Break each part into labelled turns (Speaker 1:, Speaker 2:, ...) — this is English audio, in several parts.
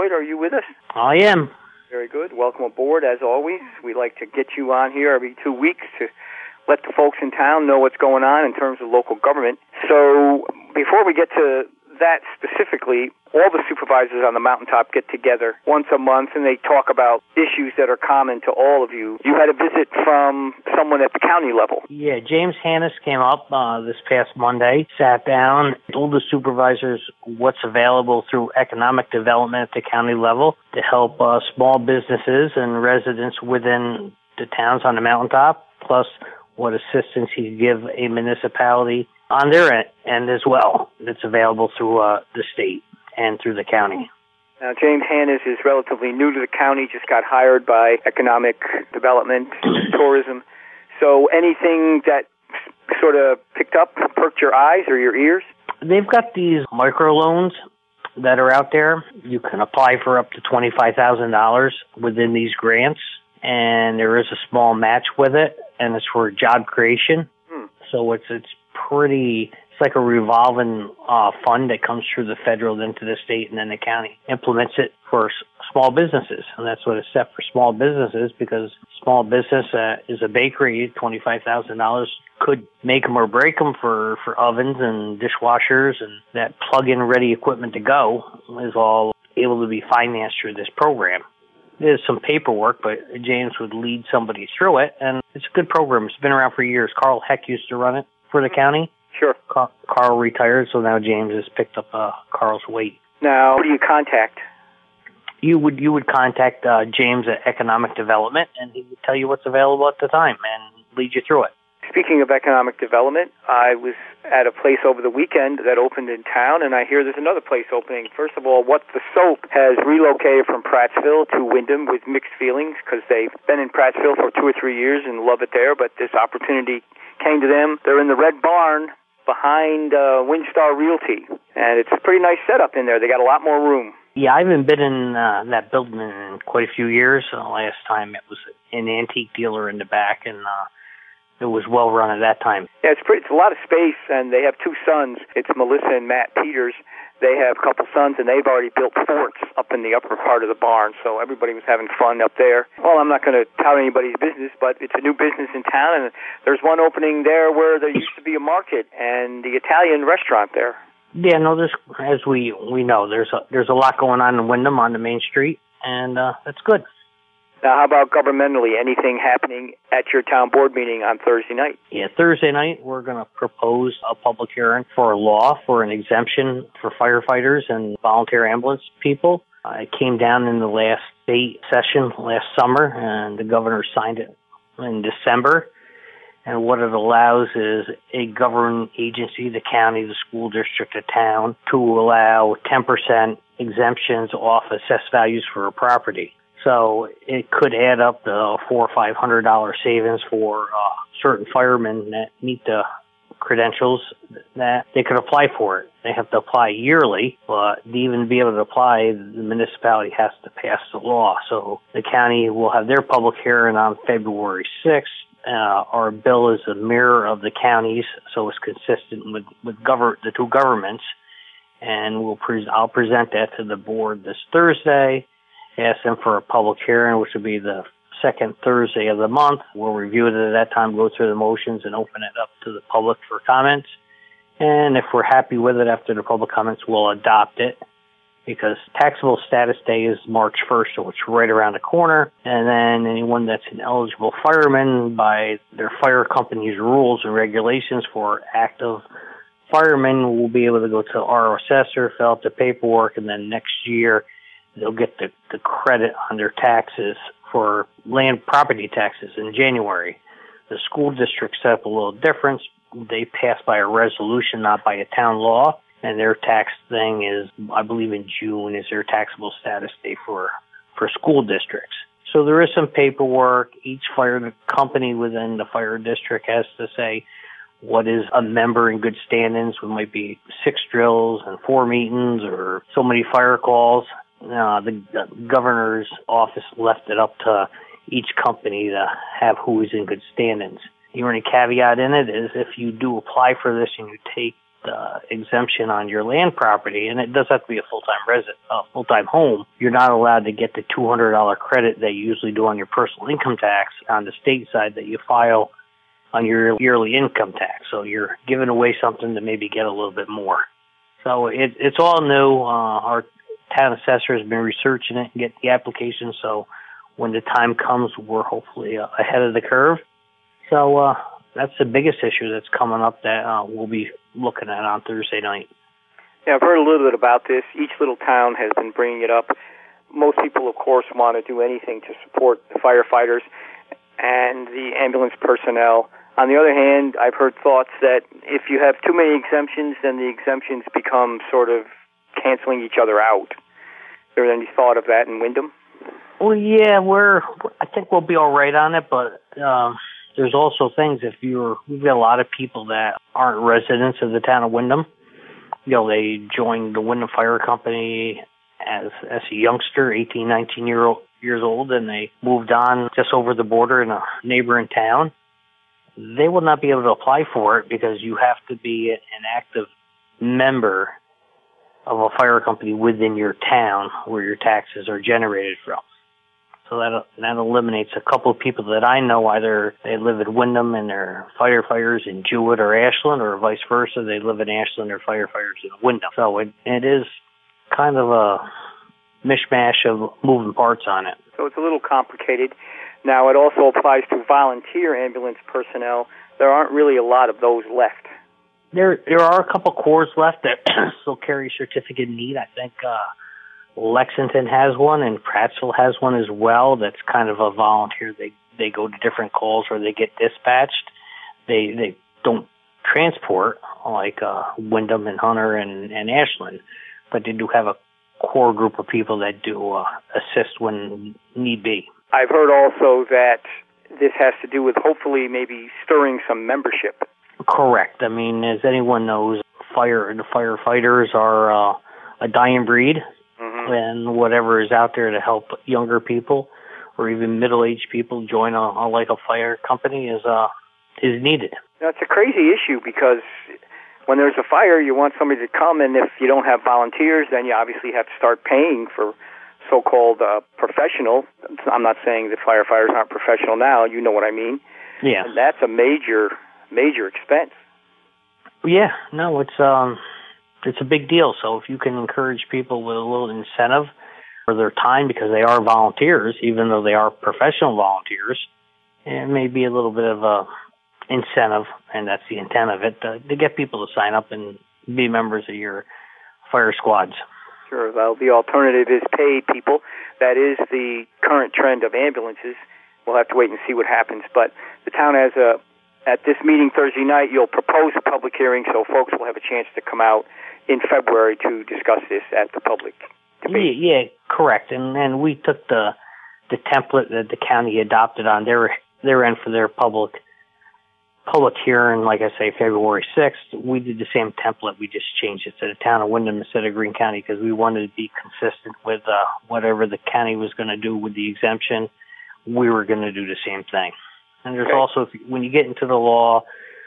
Speaker 1: Detroit. Are you with us?
Speaker 2: I am.
Speaker 1: Very good. Welcome aboard, as always. We like to get you on here every 2 weeks to let the folks in town know what's going on in terms of local government. So before we get to that specifically, all the supervisors on the mountaintop get together once a month and they talk about issues that are common to all of you. You had a visit from someone at the county level.
Speaker 2: Yeah, James Hannes came up this past Monday, sat down, told the supervisors what's available through economic development at the county level to help small businesses and residents within the towns on the mountaintop, plus what assistance he could give a municipality on their end as well that's available through the state and through the county.
Speaker 1: Now, James Hannes is relatively new to the county, just got hired by economic development, tourism. So anything that sort of perked your eyes or your ears?
Speaker 2: They've got these microloans that are out there. You can apply for up to $25,000 within these grants, and there is a small match with it, and it's for job creation. So it's like a revolving fund that comes through the federal, then to the state, and then the county implements it for small businesses. And that's what it's set for, small businesses, because small business is a bakery. $25,000 could make them or break them for ovens and dishwashers, and that plug-in ready equipment to go is all able to be financed through this program. There's some paperwork, but James would lead somebody through it, and it's a good program. It's been around for years. Carl Heck used to run it for the county.
Speaker 1: Sure.
Speaker 2: Carl retired, so now James has picked up Carl's weight.
Speaker 1: Now, who do you contact?
Speaker 2: You would contact James at Economic Development, and he would tell you what's available at the time and lead you through it.
Speaker 1: Speaking of economic development, I was at a place over the weekend that opened in town, and I hear there's another place opening. First of all, What the Soap has relocated from Prattsville to Windham with mixed feelings because they've been in Prattsville for 2 or 3 years and love it there, but this opportunity came to them. They're in the Red Barn behind Windstar Realty, and it's a pretty nice setup in there. They got a lot more room.
Speaker 2: Yeah, I haven't been in that building in quite a few years. Last time it was an antique dealer in the back, and it was well run at that time.
Speaker 1: Yeah, it's a lot of space, and they have 2 sons. It's Melissa and Matt Peters. They have a couple sons, and they've already built forts up in the upper part of the barn, so everybody was having fun up there. Well, I'm not going to tout anybody's business, but it's a new business in town, and there's one opening there where there used to be a market and the Italian restaurant there.
Speaker 2: Yeah, no, as we know, there's a lot going on in Windham on the main street, and that's good.
Speaker 1: Now, how about governmentally? Anything happening at your town board meeting on Thursday night?
Speaker 2: Yeah, Thursday night we're going to propose a public hearing for a law for an exemption for firefighters and volunteer ambulance people. It came down in the last state session last summer, and the governor signed it in December. And what it allows is a government agency, the county, the school district, the town, to allow 10% exemptions off assessed values for a property. So it could add up to $400 or $500 savings for certain firemen that meet the credentials that they could apply for it. They have to apply yearly, but to even be able to apply, the municipality has to pass the law. So the county will have their public hearing on February 6th. Our bill is a mirror of the county's, so it's consistent with the 2 governments. And I'll present that to the board this Thursday. Ask them for a public hearing, which will be the second Thursday of the month. We'll review it at that time, go through the motions, and open it up to the public for comments. And if we're happy with it after the public comments, we'll adopt it, because taxable status day is March 1st, so it's right around the corner. And then anyone that's an eligible fireman by their fire company's rules and regulations for active firemen will be able to go to our assessor, fill out the paperwork, and then next year they'll get the credit on their taxes for land property taxes in January. The school district set up a little difference. They pass by a resolution, not by a town law, and their tax thing is, I believe in June, is their taxable status day for school districts. So there is some paperwork. Each fire company within the fire district has to say what is a member in good standings. It might be 6 drills and 4 meetings or so many fire calls. The governor's office left it up to each company to have who is in good standings. The only caveat in it is if you do apply for this and you take exemption on your land property, and it does have to be a full-time home, you're not allowed to get the $200 credit they usually do on your personal income tax on the state side that you file on your yearly income tax. So you're giving away something to maybe get a little bit more. So it's all new. Our town assessor has been researching it and get the application, so when the time comes, we're hopefully ahead of the curve. So that's the biggest issue that's coming up that we'll be looking at on Thursday night.
Speaker 1: Yeah, I've heard a little bit about this. Each little town has been bringing it up. Most people, of course, want to do anything to support the firefighters and the ambulance personnel. On the other hand, I've heard thoughts that if you have too many exemptions, then the exemptions become sort of canceling each other out. Is there any thought of that in Windham?
Speaker 2: Well, yeah, I think we'll be all right on it, but there's also things we've got a lot of people that aren't residents of the town of Windham. You know, they joined the Windham Fire Company as a youngster, 18, 19 years old, and they moved on just over the border in a neighboring town. They will not be able to apply for it because you have to be an active member of a fire company within your town where your taxes are generated from. So that eliminates a couple of people that I know. Either they live in Windham and they're firefighters in Jewett or Ashland, or vice versa. They live in Ashland or firefighters in Windham. So it is kind of a mishmash of moving parts on it.
Speaker 1: So it's a little complicated. Now, it also applies to volunteer ambulance personnel. There aren't really a lot of those left.
Speaker 2: There are a couple corps left that still carry certificate of need. I think Lexington has one, and Prattsville has one as well. That's kind of a volunteer. They go to different calls or they get dispatched. They don't transport like Windham and Hunter and Ashland, but they do have a core group of people that do assist when need be.
Speaker 1: I've heard also that this has to do with hopefully maybe stirring some membership.
Speaker 2: Correct. I mean, as anyone knows, the firefighters are a dying breed. Mm-hmm. And whatever is out there to help younger people or even middle-aged people join a fire company is needed.
Speaker 1: Now, it's a crazy issue because when there's a fire, you want somebody to come, and if you don't have volunteers, then you obviously have to start paying for so-called professional. I'm not saying that firefighters aren't professional now. You know what I mean.
Speaker 2: Yeah.
Speaker 1: And that's a major expense.
Speaker 2: Yeah. No, it's a big deal. So if you can encourage people with a little incentive for their time because they are volunteers, even though they are professional volunteers, it may be a little bit of a incentive, and that's the intent of it, to get people to sign up and be members of your fire squads.
Speaker 1: Sure. Well, the alternative is paid people. That is the current trend of ambulances. We'll have to wait and see what happens. But the town has at this meeting Thursday night, you'll propose a public hearing, so folks will have a chance to come out in February to discuss this at the public debate.
Speaker 2: Yeah, correct. And we took the template that the county adopted on their end for their public hearing, like I say, February 6th. We did the same template. We just changed it to the town of Windham instead of Greene County because we wanted to be consistent with whatever the county was going to do with the exemption. We were going to do the same thing. And there's also, when you get into the law,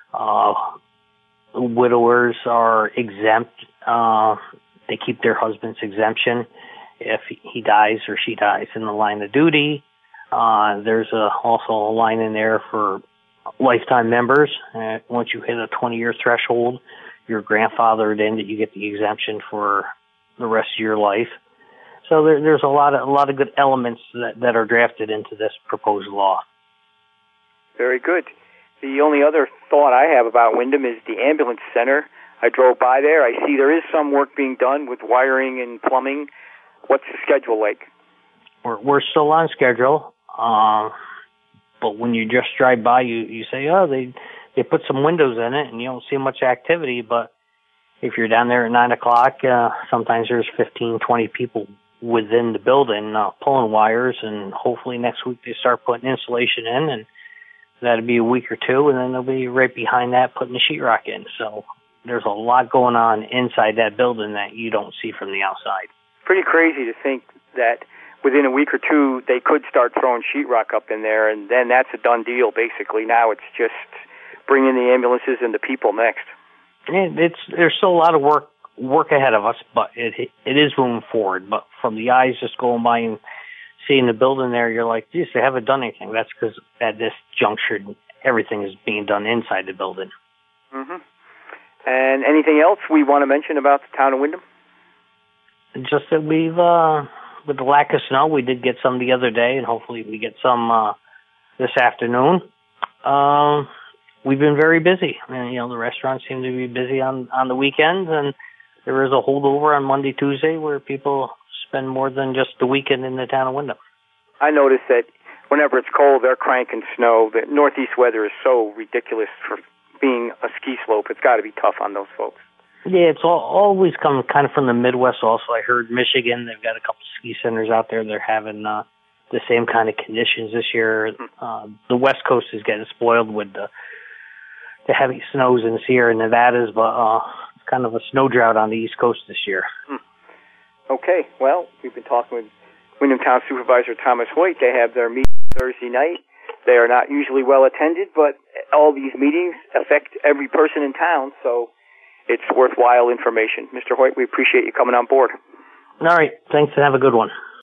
Speaker 2: widowers are exempt. They keep their husband's exemption if he dies or she dies in the line of duty. There's also a line in there for lifetime members. Once you hit a 20-year threshold, you're grandfathered in that you get the exemption for the rest of your life. So there's a lot of good elements that are drafted into this proposed law.
Speaker 1: Very good. The only other thought I have about Windham is the ambulance center. I drove by there. I see there is some work being done with wiring and plumbing. What's the schedule like?
Speaker 2: We're still on schedule. But when you just drive by, you say, oh, they put some windows in it, and you don't see much activity. But if you're down there at 9 o'clock, sometimes there's 15, 20 people within the building pulling wires, and hopefully next week they start putting insulation in, and that'll be a week or two, and then they'll be right behind that putting the sheetrock in. So there's a lot going on inside that building that you don't see from the outside.
Speaker 1: Pretty crazy to think that within a week or two, they could start throwing sheetrock up in there, and then that's a done deal, basically. Now it's just bringing the ambulances and the people next.
Speaker 2: There's still a lot of work ahead of us, but it is moving forward. But from the eyes just going by and seeing the building there, you're like, geez, they haven't done anything. That's because at this juncture, everything is being done inside the building.
Speaker 1: Mm-hmm. And anything else we want to mention about the town of Windham?
Speaker 2: Just that we've, with the lack of snow, we did get some the other day, and hopefully we get some this afternoon. We've been very busy, and the restaurants seem to be busy on the weekends, and there is a holdover on Monday, Tuesday, where people spend more than just the weekend in the town of Windham.
Speaker 1: I noticed that whenever it's cold, they're cranking snow. The northeast weather is so ridiculous for being a ski slope. It's got to be tough on those folks.
Speaker 2: Yeah, it's always come kind of from the Midwest also. I heard Michigan, they've got a couple ski centers out there. They're having the same kind of conditions this year. The West Coast is getting spoiled with the heavy snows in the Sierra Nevadas, but it's kind of a snow drought on the East Coast this year.
Speaker 1: Okay, well, we've been talking with Windham Town Supervisor Thomas Hoyt. They have their meeting Thursday night. They are not usually well attended, but all these meetings affect every person in town, so it's worthwhile information. Mr. Hoyt, we appreciate you coming on board.
Speaker 2: All right, thanks and have a good one.